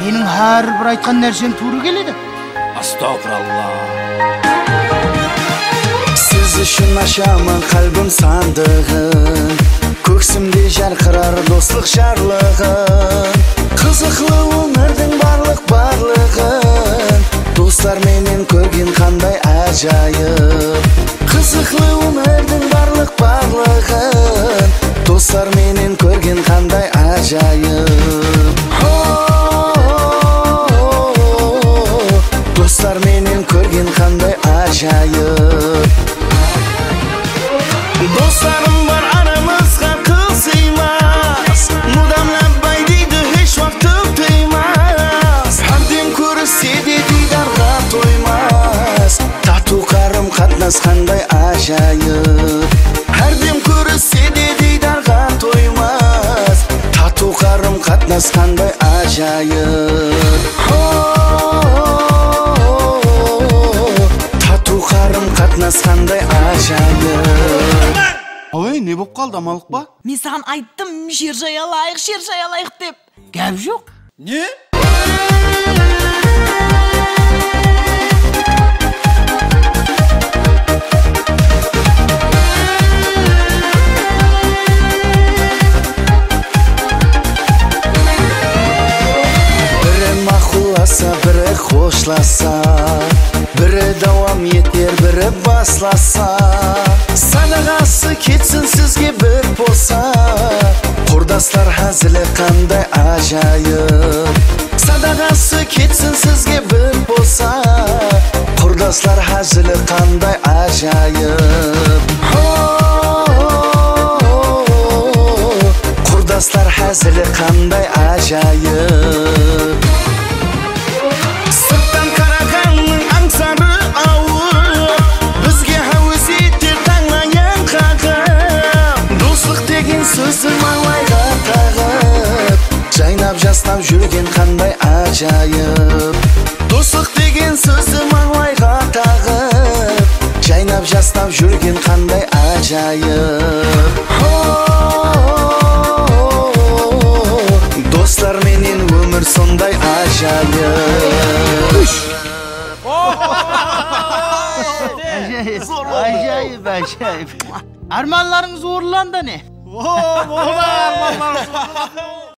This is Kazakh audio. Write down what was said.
Менің har bir айтқан нәрсем тура келеді. Astagfirullah. Siz үшін ашамын қалбым сандығын, көксімде жарқырар достық жарлығын. Қызықлы өмірдің барлығын, достар менен көрген қандай ажайып. Қызықлы өмірдің барлығын, достар менен көрген қандай ажайып. Dostlar менен көрген қандай ажайып. Dostlarım var aramızga kılsıymaz, Mudam labbay deydi hiç vaktim tüymaz. Hardem көріседі дидарға тоймас, Тату қарым қатнас қандай ажайып. Hardem көріседі дидарға тоймас, Тату қарым қатнас қандай ажайып. Қатнасқандай ажайып. Ой, не болып қалды, амалық ба? Мен саған айттым, жер жай алайық деп. Гәп жоқ. Не? Бірі мақұласа, бірі қошласа, бірі давам етер, бірі басласа. Санағасы кетсін сізге бір болса, құрдастар әзілі қандай ажайып. Санағасы кетсін сізге бір болса, құрдастар әзілі қандай ажайып. Құрдастар әзілі қандай ажайып. Сөзім алайға тағып, жайнап жастап жүрген қандай ажайып. Достық деген сөзім алайға тағып, жайнап жастап жүрген қандай ажайып. Достар менен өмір сондай ажайып. Ajayip. Armanlarınız uğurlandı ne? Armanlarınız